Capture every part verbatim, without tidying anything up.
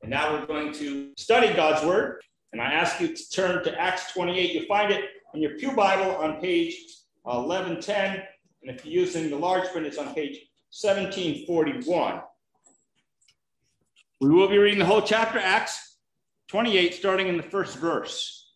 And now we're going to study God's word. And I ask you to turn to Acts twenty-eight. You'll find it in your pew Bible on page eleven ten. And if you're using the large print, it's on page seventeen forty-one. We will be reading the whole chapter, Acts twenty-eight, starting in the first verse.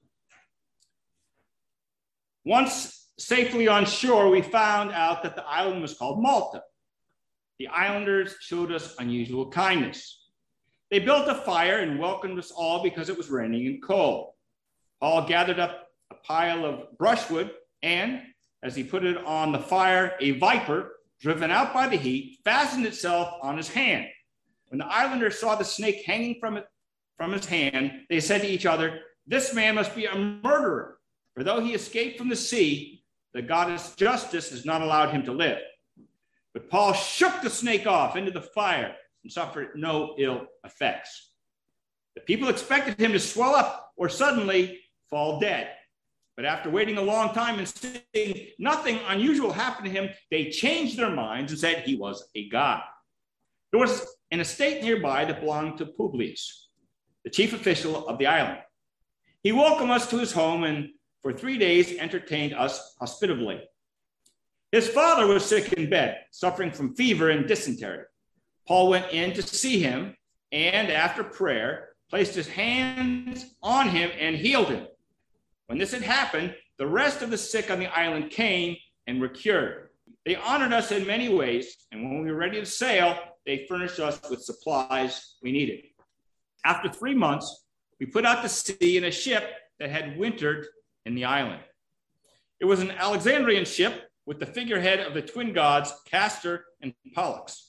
Once safely on shore, we found out that the island was called Malta. The islanders showed us unusual kindness. They built a fire and welcomed us all because it was raining and cold. Paul gathered up a pile of brushwood, and as he put it on the fire, a viper, driven out by the heat, fastened itself on his hand. When the islanders saw the snake hanging from it, from his hand, they said to each other, "This man must be a murderer, for though he escaped from the sea, the goddess Justice has not allowed him to live." But Paul shook the snake off into the fire and suffered no ill effects. The people expected him to swell up or suddenly fall dead. But after waiting a long time and seeing nothing unusual happen to him, they changed their minds and said he was a god. There was an estate nearby that belonged to Publius, the chief official of the island. He welcomed us to his home and for three days entertained us hospitably. His father was sick in bed, suffering from fever and dysentery. Paul went in to see him and, after prayer, placed his hands on him and healed him. When this had happened, the rest of the sick on the island came and were cured. They honored us in many ways, and when we were ready to sail, they furnished us with supplies we needed. After three months, we put out to sea in a ship that had wintered in the island. It was an Alexandrian ship with the figurehead of the twin gods, Castor and Pollux.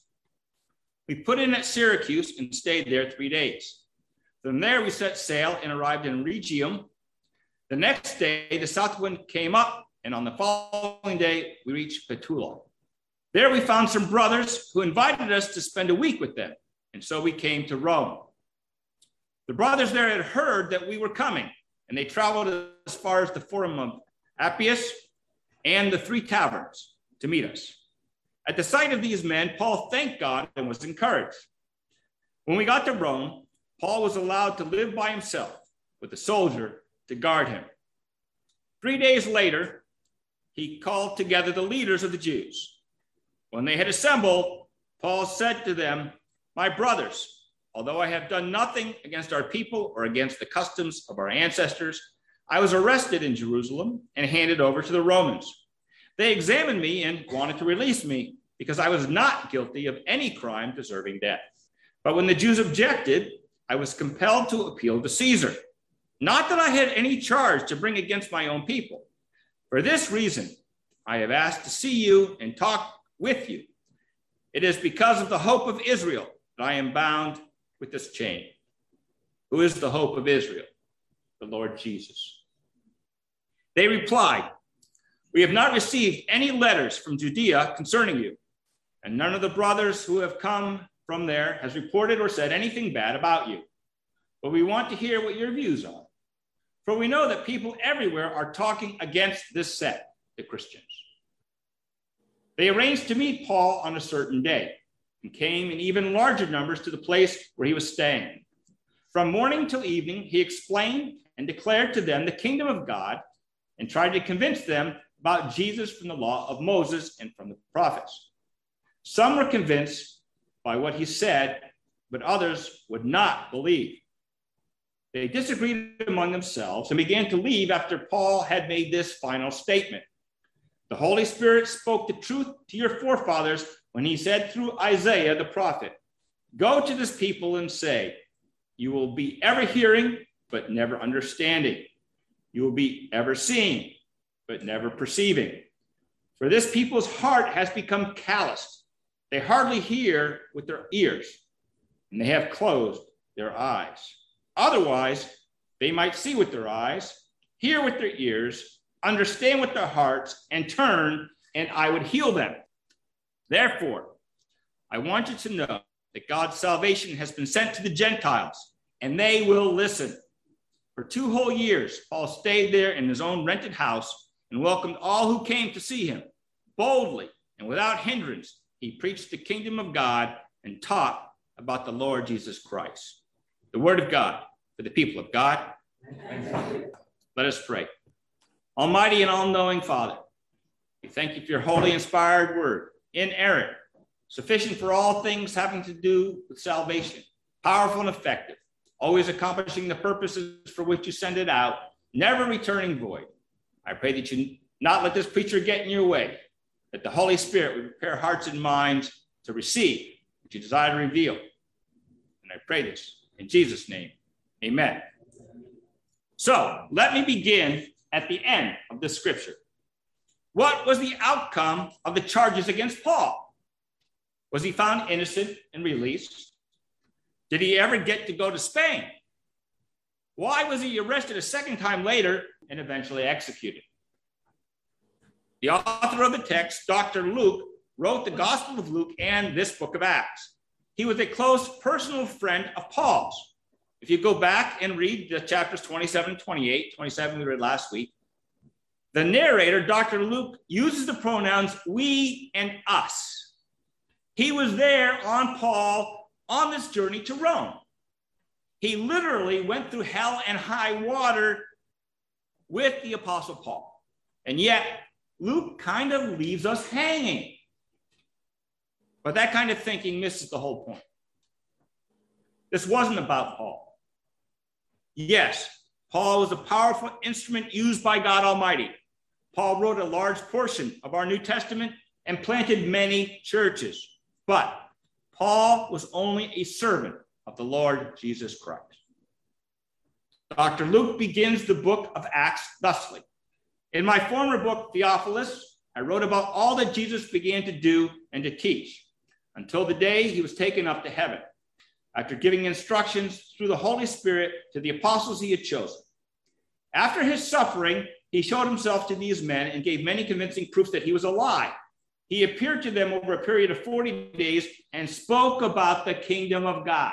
We put in at Syracuse and stayed there three days. From there, we set sail and arrived in Rhegium. The next day, the south wind came up, and on the following day, we reached Petula. There, we found some brothers who invited us to spend a week with them, and so we came to Rome. The brothers there had heard that we were coming, and they traveled as far as the Forum of Appius and the Three Taverns to meet us. At the sight of these men, Paul thanked God and was encouraged. When we got to Rome, Paul was allowed to live by himself with a soldier to guard him. Three days later, he called together the leaders of the Jews. When they had assembled, Paul said to them, "My brothers, although I have done nothing against our people or against the customs of our ancestors, I was arrested in Jerusalem and handed over to the Romans. They examined me and wanted to release me because I was not guilty of any crime deserving death. But when the Jews objected, I was compelled to appeal to Caesar. Not that I had any charge to bring against my own people. For this reason, I have asked to see you and talk with you. It is because of the hope of Israel that I am bound with this chain." Who is the hope of Israel? The Lord Jesus. They replied, "We have not received any letters from Judea concerning you, and none of the brothers who have come from there has reported or said anything bad about you. But we want to hear what your views are. For we know that people everywhere are talking against this sect, the Christians." They arranged to meet Paul on a certain day and came in even larger numbers to the place where he was staying. From morning till evening, he explained and declared to them the kingdom of God and tried to convince them about Jesus from the law of Moses and from the prophets. Some were convinced by what he said, but others would not believe. They disagreed among themselves and began to leave after Paul had made this final statement. "The Holy Spirit spoke the truth to your forefathers when he said through Isaiah the prophet, 'Go to this people and say, you will be ever hearing, but never understanding. You will be ever seeing, but never perceiving. For this people's heart has become calloused. They hardly hear with their ears, and they have closed their eyes. Otherwise, they might see with their eyes, hear with their ears, understand with their hearts, and turn, and I would heal them. Therefore, I want you to know that God's salvation has been sent to the Gentiles, and they will listen." For two whole years, Paul stayed there in his own rented house and welcomed all who came to see him. Boldly and without hindrance, he preached the kingdom of God and taught about the Lord Jesus Christ. the word of God for the people of God. Let us pray. Almighty and all-knowing Father, we thank you for your holy, inspired word, inerrant, sufficient for all things having to do with salvation, powerful and effective, always accomplishing the purposes for which you send it out, never returning void. I pray that you not let this preacher get in your way, that the Holy Spirit would prepare hearts and minds to receive what you desire to reveal. And I pray this in Jesus' name, amen. So let me begin at the end of this scripture. What was the outcome of the charges against Paul? Was he found innocent and released? Did he ever get to go to Spain? Why was he arrested a second time later and eventually executed? The author of the text, Doctor Luke, wrote the Gospel of Luke and this book of Acts. He was a close personal friend of Paul's. If you go back and read the chapters twenty-seven, twenty-eight, twenty-seven we read last week, the narrator, Doctor Luke, uses the pronouns we and us. He was there on Paul on this journey to Rome. He literally went through hell and high water with the Apostle Paul. And yet, Luke kind of leaves us hanging. But that kind of thinking misses the whole point. This wasn't about Paul. Yes, Paul was a powerful instrument used by God Almighty. Paul wrote a large portion of our New Testament and planted many churches. But Paul was only a servant of the Lord Jesus Christ. Doctor Luke begins the book of Acts thusly. In my former book, Theophilus, I wrote about all that Jesus began to do and to teach until the day he was taken up to heaven, after giving instructions through the Holy Spirit to the apostles he had chosen. After his suffering, he showed himself to these men and gave many convincing proofs that he was alive. He appeared to them over a period of forty days and spoke about the kingdom of God.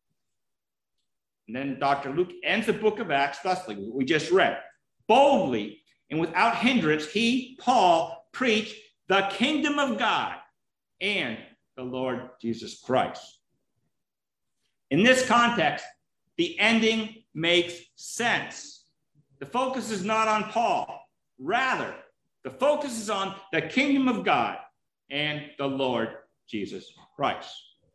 And then Doctor Luke ends the book of Acts thusly, we just read. Boldly and without hindrance, he, Paul, preached the kingdom of God and the Lord Jesus Christ. In this context, the ending makes sense. The focus is not on Paul. Rather, the focus is on the kingdom of God and the Lord Jesus Christ.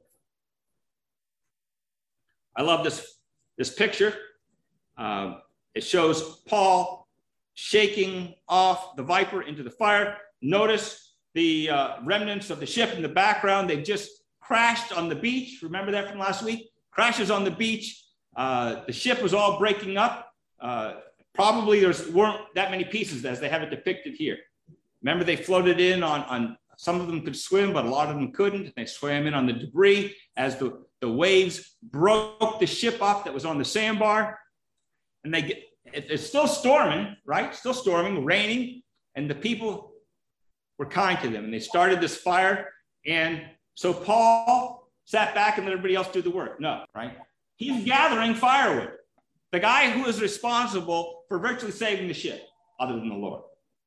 I love this, this picture. Uh, it shows Paul shaking off the viper into the fire. Notice the uh, remnants of the ship in the background. They just crashed on the beach. Remember that from last week? Crashes on the beach. Uh, the ship was all breaking up. Uh, probably there weren't that many pieces as they have it depicted here. Remember, they floated in on, on some of them could swim, but a lot of them couldn't. They swam in on the debris as the, the waves broke the ship up that was on the sandbar. And they get, it, it's still storming, right? Still storming, raining. And the people were kind to them. And they started this fire. And so Paul sat back and let everybody else do the work. No, right? He's gathering firewood. The guy who is responsible for virtually saving the ship, other than the Lord.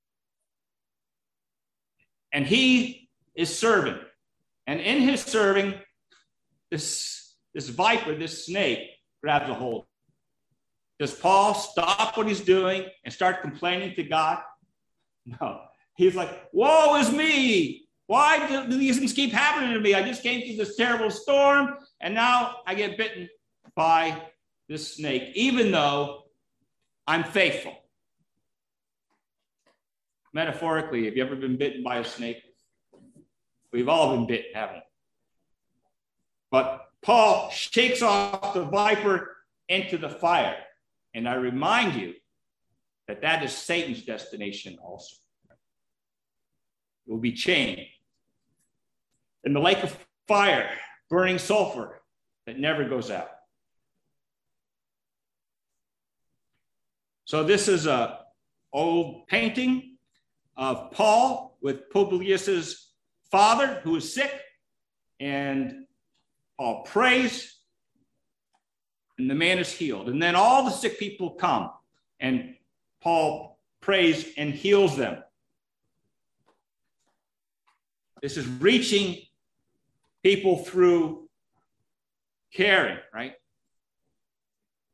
And he is serving. And in his serving, this, this viper, this snake, grabs a hold. Does Paul stop what he's doing and start complaining to God? No. He's like, woe is me. Why do, do these things keep happening to me? I just came through this terrible storm, and now I get bitten by this snake, even though I'm faithful. Metaphorically, have you ever been bitten by a snake? We've all been bitten, haven't we? But Paul shakes off the viper into the fire. And I remind you that that is Satan's destination also. It will be chained in the lake of fire, burning sulfur that never goes out. So this is an old painting of Paul with Publius's father who is sick, and Paul prays, and the man is healed. And then all the sick people come, and Paul prays and heals them. This is reaching people through caring, right?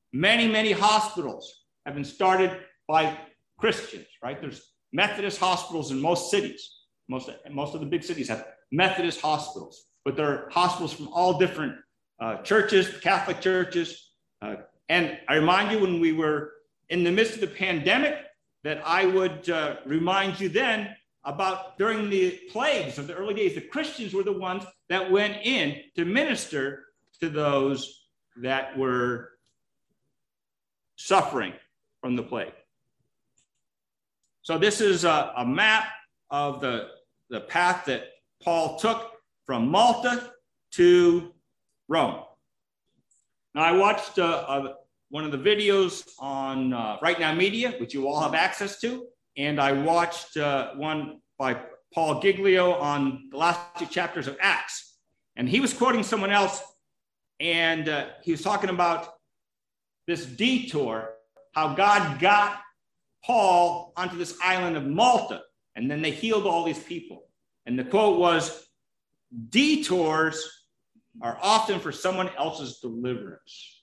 Many, many hospitals have been started by Christians, right? There's Methodist hospitals in most cities. Most, most of the big cities have Methodist hospitals, but there are hospitals from all different uh, churches, Catholic churches. Uh, and I remind you, when we were in the midst of the pandemic, that I would uh, remind you then about during the plagues of the early days, the Christians were the ones that went in to minister to those that were suffering from the plague. So this is a, a map of the, the path that Paul took from Malta to Rome. Now, I watched uh, uh, one of the videos on uh, Right Now Media, which you all have access to, and I watched uh, one by Paul Giglio on the last two chapters of Acts. And he was quoting someone else, and uh, he was talking about this detour, how God got Paul onto this island of Malta, and then they healed all these people. And the quote was, "Detours are often for someone else's deliverance."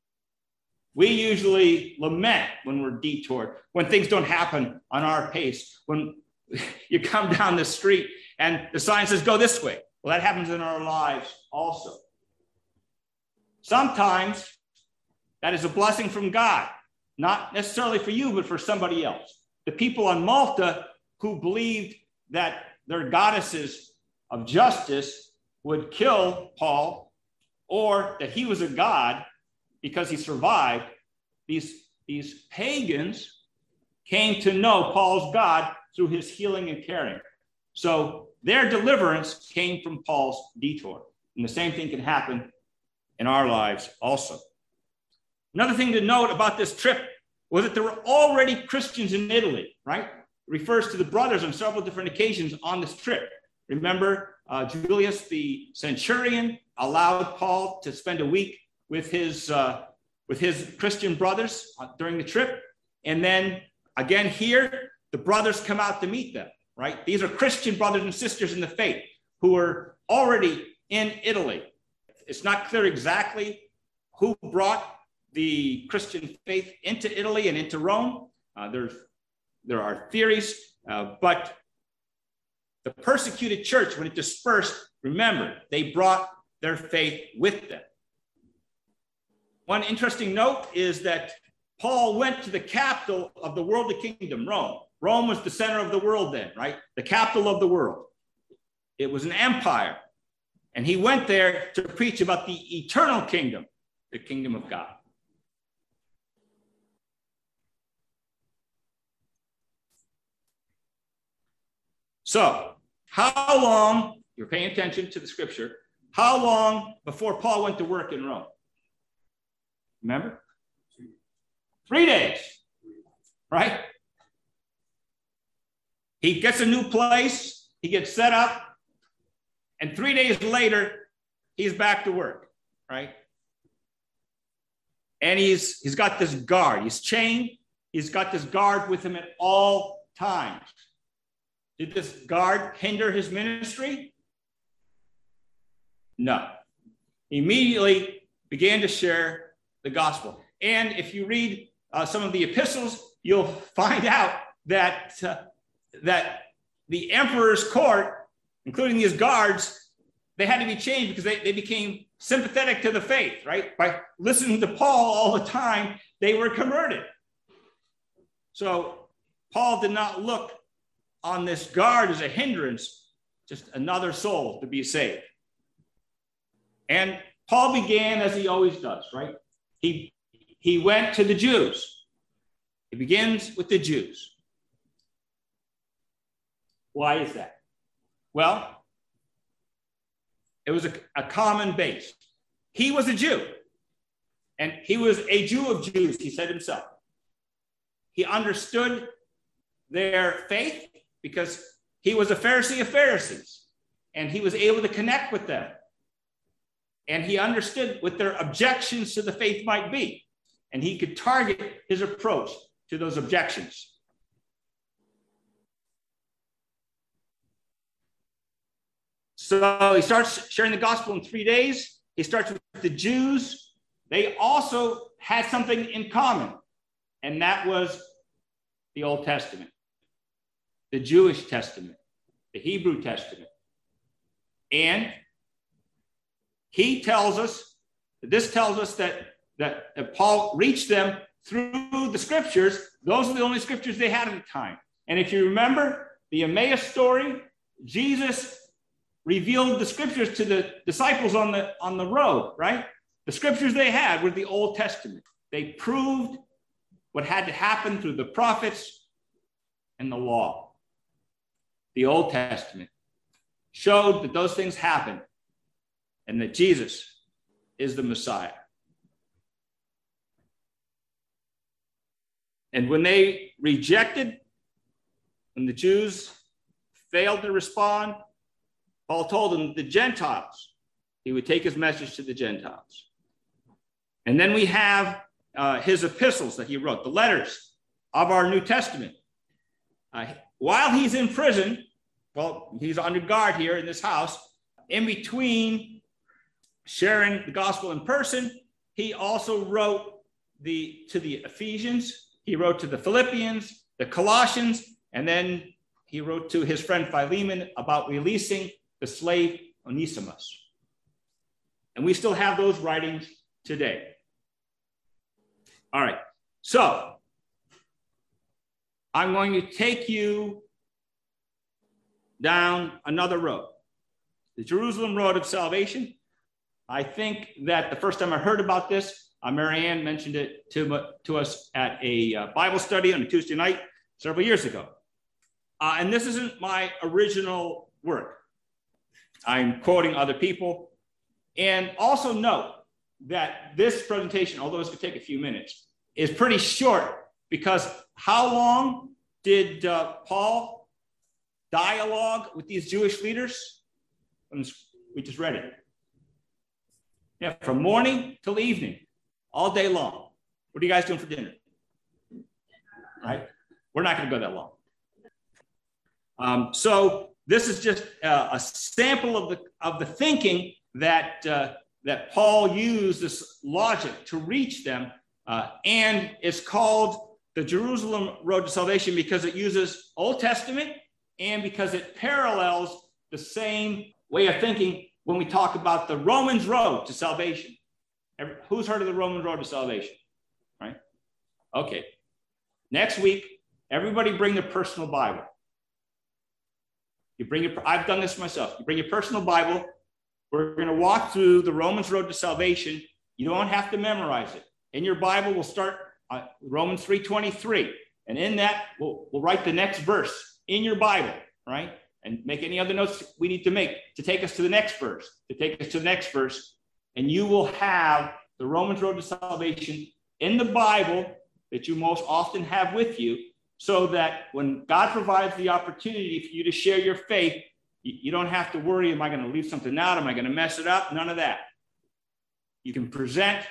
We usually lament when we're detoured, when things don't happen on our pace, when you come down the street and the sign says, "Go this way." Well, that happens in our lives also. Sometimes that is a blessing from God, not necessarily for you, but for somebody else. The people on Malta who believed that their goddesses of justice would kill Paul, or that he was a god because he survived, these, these pagans came to know Paul's God through his healing and caring. So their deliverance came from Paul's detour. And the same thing can happen in our lives also. Another thing to note about this trip was that there were already Christians in Italy, right? It refers to the brothers on several different occasions on this trip. Remember, uh, Julius the centurion allowed Paul to spend a week with his, uh, with his Christian brothers uh, during the trip. And then again here, the brothers come out to meet them, right? These are Christian brothers and sisters in the faith who are already in Italy. It's not clear exactly who brought the Christian faith into Italy and into Rome. Uh, there's, there are theories, uh, but the persecuted church, when it dispersed, remember, they brought their faith with them. One interesting note is that Paul went to the capital of the worldly kingdom, Rome. Rome was the center of the world then, right? The capital of the world. It was an empire. And he went there to preach about the eternal kingdom, the kingdom of God. So, how long, you're paying attention to the scripture, how long before Paul went to work in Rome? Remember? Three days, right? He gets a new place, he gets set up, and three days later, he's back to work, right? And he's, he's got this guard, he's chained, he's got this guard with him at all times. Did this guard hinder his ministry? No. He immediately began to share the gospel. And if you read uh, some of the epistles, you'll find out that, uh, that the emperor's court, including these guards, they had to be changed because they, they became sympathetic to the faith, right? By listening to Paul all the time, they were converted. So Paul did not look on this guard as a hindrance, just another soul to be saved. And Paul began as he always does, right? He, he went to the Jews. He begins with the Jews. Why is that? Well, it was a, a common base. He was a Jew, and he was a Jew of Jews, he said himself. He understood their faith because he was a Pharisee of Pharisees, and he was able to connect with them. And he understood what their objections to the faith might be, and he could target his approach to those objections. So he starts sharing the gospel in three days. He starts with the Jews. They also had something in common, and that was the Old Testament, the Jewish Testament, the Hebrew Testament. And he tells us, this tells us that, that, that Paul reached them through the scriptures. Those are the only scriptures they had at the time. And if you remember the Emmaus story, Jesus revealed the scriptures to the disciples on the, on the road, right? The scriptures they had were the Old Testament. They proved what had to happen through the prophets and the law. The Old Testament showed that those things happened and that Jesus is the Messiah. And when they rejected, when the Jews failed to respond, Paul told them the Gentiles, he would take his message to the Gentiles. And then we have uh, his epistles that he wrote, the letters of our New Testament. Uh, while he's in prison, well, he's under guard here in this house, in between sharing the gospel in person, he also wrote the to the Ephesians, he wrote to the Philippians, the Colossians, and then he wrote to his friend Philemon about releasing the slave Onesimus. And we still have those writings today. All right, so I'm going to take you down another road, the Jerusalem road of salvation. I think that the first time I heard about this, uh, Mary Ann mentioned it to, to us at a uh, Bible study on a Tuesday night several years ago. Uh, and this isn't my original work. I'm quoting other people. And also note that this presentation, although it's going to take a few minutes, is pretty short, because how long did uh, Paul dialogue with these Jewish leaders? We just read it. Yeah, from morning till evening, all day long. What are you guys doing for dinner? Right? We're not going to go that long. Um, so this is just uh, a sample of the of the thinking that uh, that Paul used, this logic to reach them, uh, and it's called the Jerusalem Road to Salvation because it uses Old Testament and because it parallels the same way of thinking when we talk about the Romans Road to Salvation. Every, who's heard of the Roman Road to Salvation? Right? Okay. Next week, everybody bring their personal Bible. You bring your, I've done this myself. You bring your personal Bible. We're going to walk through the Romans Road to Salvation. You don't have to memorize it. In your Bible, we'll start uh, Romans three twenty-three. And in that, we'll, we'll write the next verse in your Bible, right? And make any other notes we need to make to take us to the next verse, to take us to the next verse. And you will have the Romans Road to Salvation in the Bible that you most often have with you, so that when God provides the opportunity for you to share your faith, you don't have to worry, am I going to leave something out? Am I going to mess it up? None of that. You can present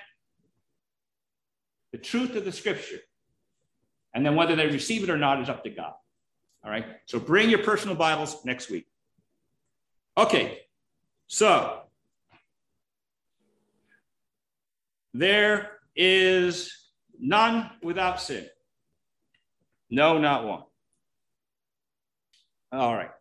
the truth of the scripture. And then whether they receive it or not is up to God. All right? So bring your personal Bibles next week. Okay. So there is none without sin. No, not one. All right.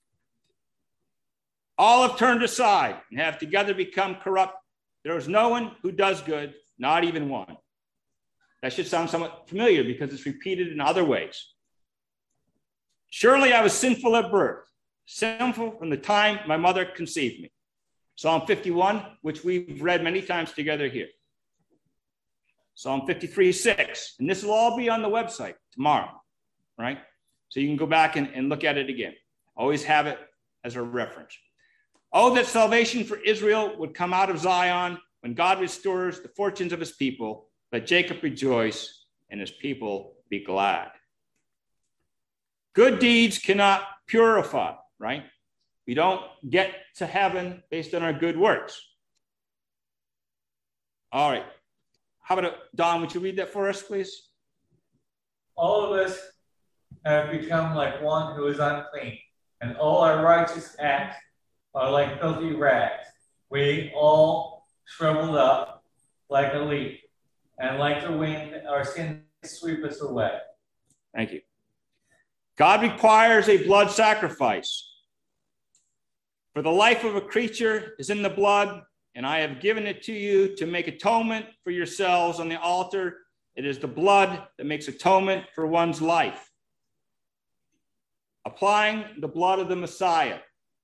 All have turned aside and have together become corrupt. There is no one who does good, not even one. That should sound somewhat familiar because it's repeated in other ways. Surely I was sinful at birth, sinful from the time my mother conceived me. Psalm fifty-one, which we've read many times together here. Psalm fifty-three, six. And this will all be on the website tomorrow, right? So you can go back and, and look at it again. Always have it as a reference. Oh, that salvation for Israel would come out of Zion when God restores the fortunes of his people. Let Jacob rejoice and his people be glad. Good deeds cannot purify, right? We don't get to heaven based on our good works. All right. How about, Don, would you read that for us, please? All of us have become like one who is unclean, and all our righteous acts are like filthy rags. We all shriveled up like a leaf. and like the wind, our sins sweep us away. Thank you. God requires a blood sacrifice. For the life of a creature is in the blood, and I have given it to you to make atonement for yourselves on the altar. It is the blood that makes atonement for one's life. Applying the blood of the Messiah.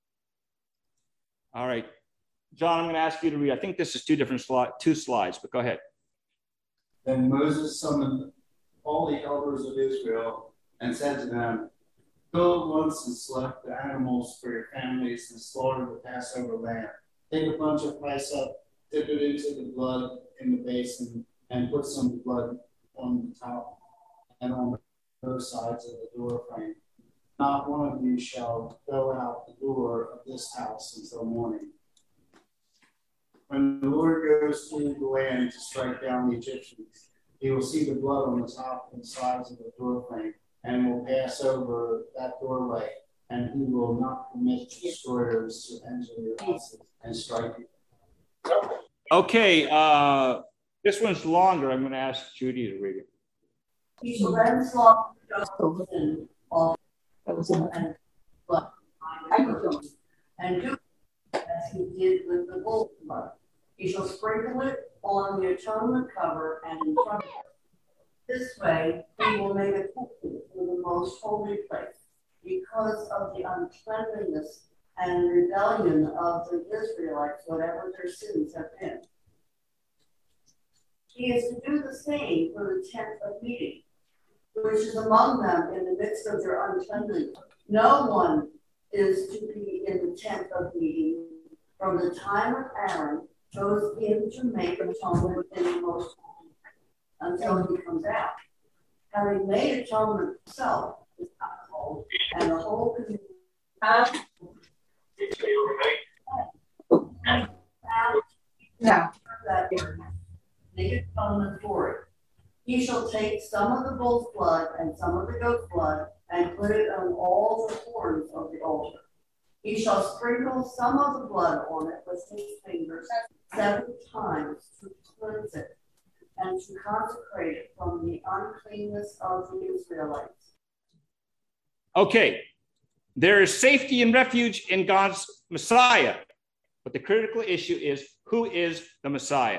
All right, John, I'm going to ask you to read. I think this is two different sli- two slides, but go ahead. Then Moses summoned all the elders of Israel and said to them, "Go at once and select the animals for your families and slaughter the Passover lamb. Take a bunch of hyssop, dip it into the blood in the basin, and put some blood on the top and on both sides of the door frame. Not one of you shall go out the door of this house until morning. When the Lord goes through the land to strike down the Egyptians, he will see the blood on the top and sides of the door frame, and will pass over that doorway, and he will not permit destroyers to enter your houses and strike you." Okay, uh, this one's longer. I'm going to ask Judy to read it. You shall then slaughter the goats and all and blood, and do as he did with the bull blood. He shall sprinkle it on the atonement cover and in front of it. This way he will make it holy for the most holy place, because of the uncleanliness and rebellion of the Israelites, whatever their sins have been. He is to do the same for the tent of meeting, which is among them in the midst of their uncleanliness. No one is to be in the tent of meeting from the time of Aaron goes in to make atonement in the most holy until he comes out. Having made atonement himself is household, and the whole community No. that make atonement for it. He shall take some of the bull's blood and some of the goat's blood and put it on all the horns of the altar. He shall sprinkle some of the blood on it with his fingers seven times to cleanse it and to consecrate it from the uncleanness of the Israelites. Okay, there is safety and refuge in God's Messiah, but the critical issue is, who is the Messiah?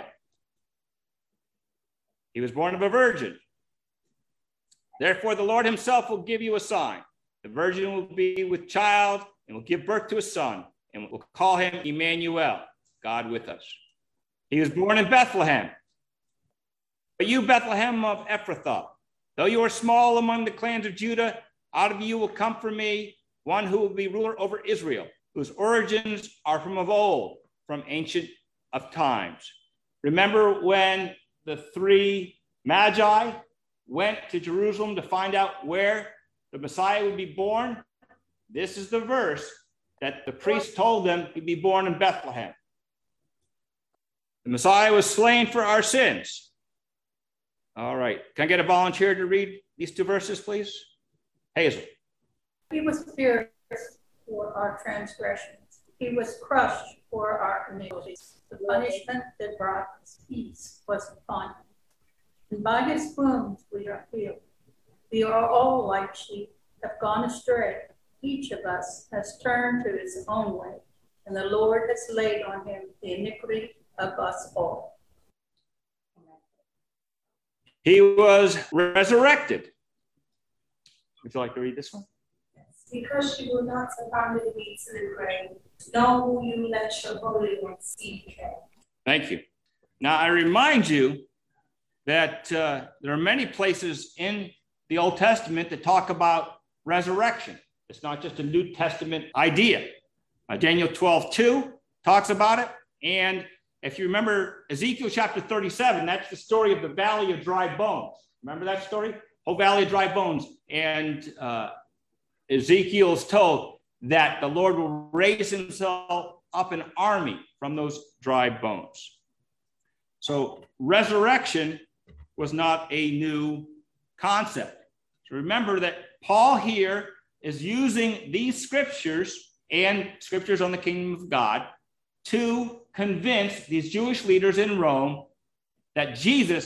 He was born of a virgin. Therefore, the Lord himself will give you a sign. The virgin will be with child and will give birth to a son, and will call him Emmanuel, God with us. He was born in Bethlehem. But you, Bethlehem of Ephrathah, though you are small among the clans of Judah, out of you will come for me one who will be ruler over Israel, whose origins are from of old, from ancient of times. Remember when the three magi went to Jerusalem to find out where the Messiah would be born? This is the verse that the priest told them he'd be born in Bethlehem. The Messiah was slain for our sins. All right. Can I get a volunteer to read these two verses, please? Hazel. He was pierced for our transgressions. He was crushed for our iniquities. The punishment that brought us peace was upon him. And by his wounds we are healed. We are all like sheep, have gone astray. Each of us has turned to his own way, and the Lord has laid on him the iniquity of us all. He was resurrected. Would you like to read this one? Because you will not abandon me to the grave, nor will you let your Holy One see decay. Thank you. Now, I remind you that uh, there are many places in the Old Testament that talk about resurrection. It's not just a New Testament idea. Uh, Daniel twelve two talks about it. And if you remember Ezekiel chapter thirty-seven, that's the story of the Valley of Dry Bones. Remember that story? Whole Valley of Dry Bones. And uh, Ezekiel is told that the Lord will raise himself up an army from those dry bones. So resurrection was not a new concept. So remember that Paul here is using these scriptures and scriptures on the kingdom of God to convince these Jewish leaders in Rome that Jesus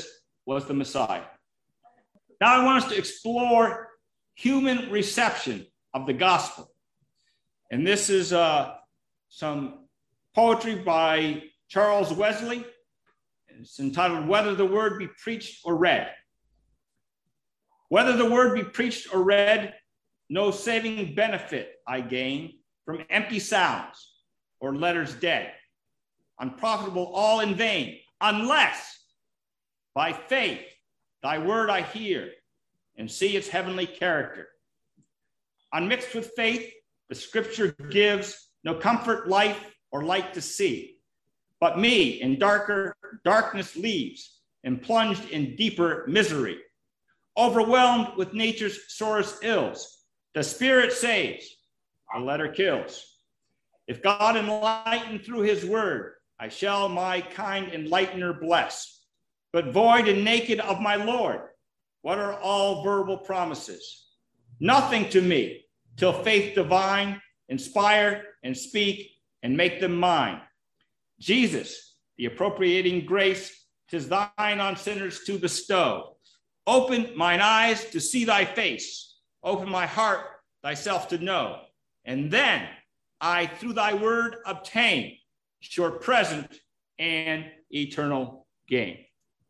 was the Messiah. Now I want us to explore human reception of the gospel. And this is uh, some poetry by Charles Wesley. It's entitled, Whether the Word Be Preached or Read. Whether the word be preached or read, no saving benefit I gain from empty sounds or letters dead, unprofitable all in vain, unless by faith thy word I hear and see its heavenly character. Unmixed with faith, the scripture gives no comfort, life, or light to see, but me in darker darkness leaves and plunged in deeper misery. Overwhelmed with nature's sorest ills, the spirit saves, the letter kills. If God enlighten through his word, I shall my kind enlightener bless. But void and naked of my Lord, what are all verbal promises? Nothing to me, till faith divine inspire and speak and make them mine. Jesus, the appropriating grace, 'tis thine on sinners to bestow. Open mine eyes to see thy face. Open my heart thyself to know. And then I through thy word obtain sure present and eternal gain.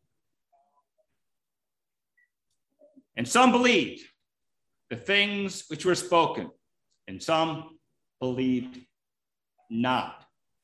And some believed the things which were spoken, and some believed not.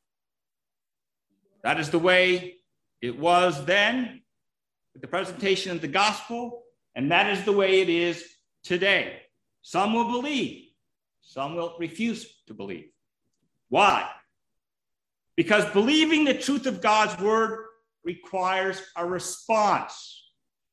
That is the way it was then with the presentation of the gospel, and that is the way it is today. Some will believe, some will refuse to believe. Why? Because believing the truth of God's word requires a response.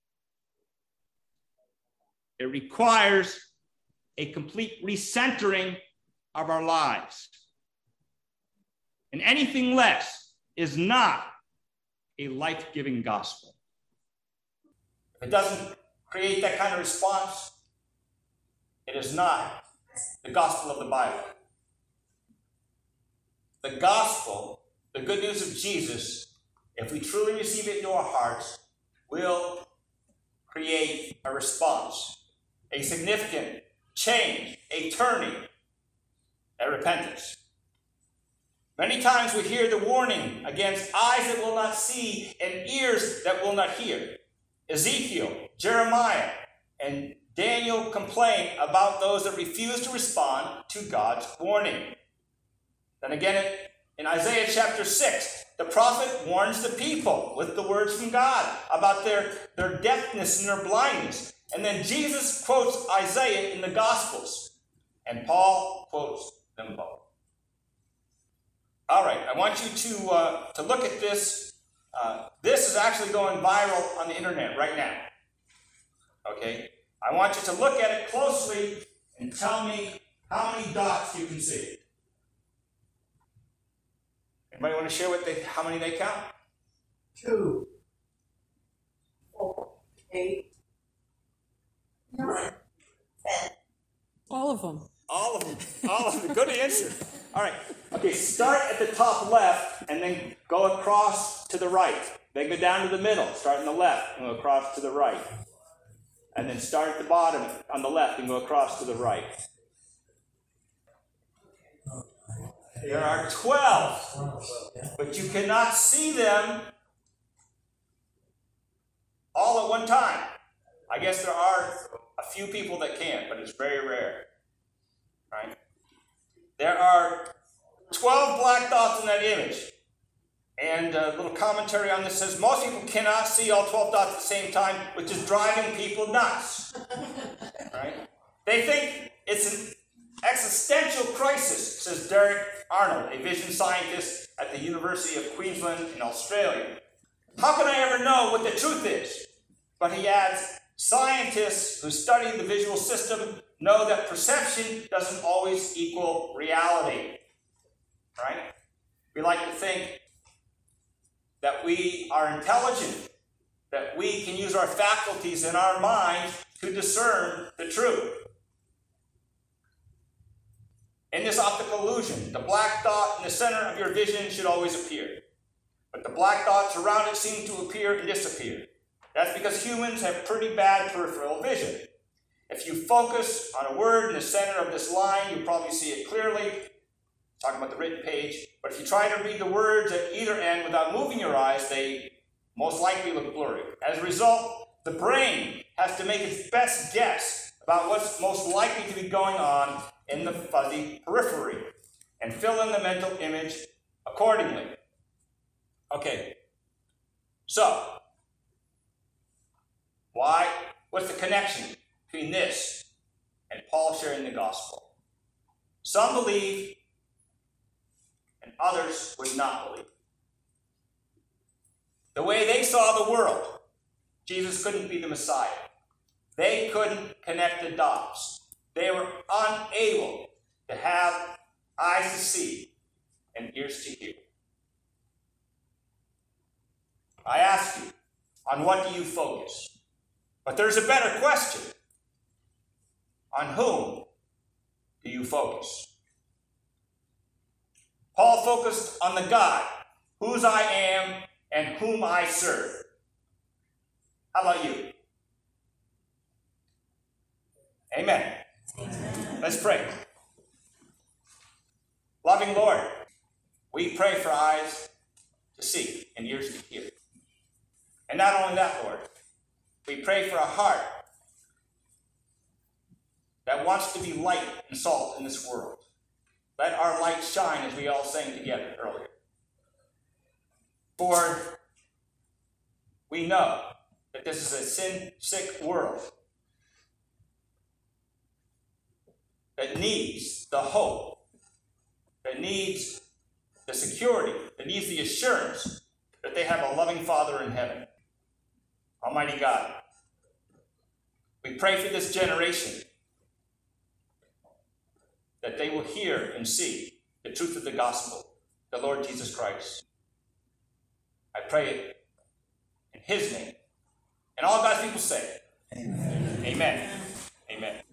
It requires a complete recentering of our lives. And anything less is not a life-giving gospel. If it doesn't create that kind of response, it is not the gospel of the Bible. The gospel, the good news of Jesus, if we truly receive it into our hearts, will create a response, a significant change, a turning, a repentance. Many times we hear the warning against eyes that will not see and ears that will not hear. Ezekiel, Jeremiah, and Daniel complain about those that refuse to respond to God's warning. Then again, in Isaiah chapter six, the prophet warns the people with the words from God about their, their deafness and their blindness. And then Jesus quotes Isaiah in the Gospels, and Paul quotes them both. All right, I want you to, uh, to look at this. Uh, this is actually going viral on the internet right now. Okay? I want you to look at it closely and tell me how many dots you can see. Anybody want to share what they, how many they count? Two, four, eight, nine, ten. All of them. All of them. All of them. Good answer. All right. Okay, start at the top left and then go across to the right. Then go down to the middle. Start on the left and go across to the right. And then start at the bottom on the left and go across to the right. There are twelve, but you cannot see them all at one time. I guess there are a few people that can, but it's very rare. Right? There are twelve black dots in that image. And a little commentary on this says, most people cannot see all twelve dots at the same time, which is driving people nuts. Right? They think it's an existential crisis, says Derek Arnold, a vision scientist at the University of Queensland in Australia. How can I ever know what the truth is? But he adds, scientists who study the visual system know that perception doesn't always equal reality. Right? We like to think that we are intelligent, that we can use our faculties in our minds to discern the truth. In this optical illusion, the black dot in the center of your vision should always appear. But the black dots around it seem to appear and disappear. That's because humans have pretty bad peripheral vision. If you focus on a word in the center of this line, you probably see it clearly. Talking about the written page. But if you try to read the words at either end without moving your eyes, they most likely look blurry. As a result, the brain has to make its best guess about what's most likely to be going on in the fuzzy periphery and fill in the mental image accordingly. Okay, so why? What's the connection between this and Paul sharing the gospel? Some believe and others would not believe. The way they saw the world, Jesus couldn't be the Messiah. They couldn't connect the dots. They were unable to have eyes to see and ears to hear. I ask you, on what do you focus? But there's a better question. On whom do you focus? Paul focused on the God, whose I am and whom I serve. How about you? Amen. Amen. Let's pray. Loving Lord, we pray for eyes to see and ears to hear. And not only that, Lord, we pray for a heart that wants to be light and salt in this world. Let our light shine, as we all sang together earlier. For we know that this is a sin-sick world that needs the hope, that needs the security, that needs the assurance that they have a loving Father in heaven. Almighty God, we pray for this generation that they will hear and see the truth of the gospel, the Lord Jesus Christ. I pray it in his name. And all God's people say, Amen. Amen. Amen.